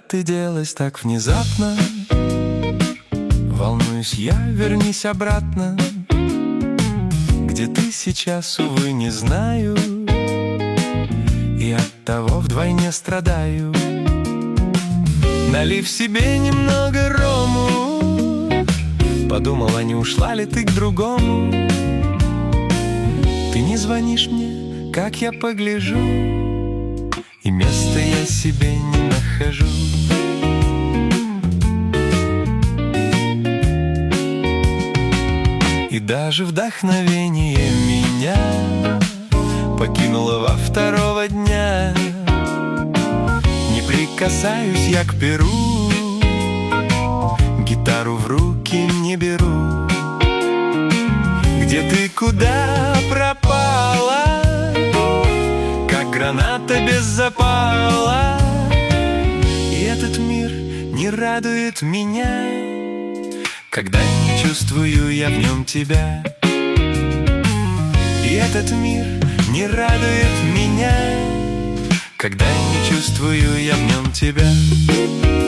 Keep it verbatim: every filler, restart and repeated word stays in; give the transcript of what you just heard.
ты делась так внезапно? Волнуюсь я, вернись обратно. Где ты сейчас, увы, не знаю, и оттого вдвойне страдаю. Налив себе немного рому, подумала, не ушла ли ты к другому. Ты не звонишь мне, как я погляжу, и места я себе не нахожу. И даже вдохновение меня покинуло во второго дня. Не прикасаюсь я к перу, гитару в руки не беру. Где ты, куда пропала, как граната без запала? И этот мир не радует меня, когда не чувствую я в нем тебя. И этот мир не радует меня, когда не чувствую я в нем тебя.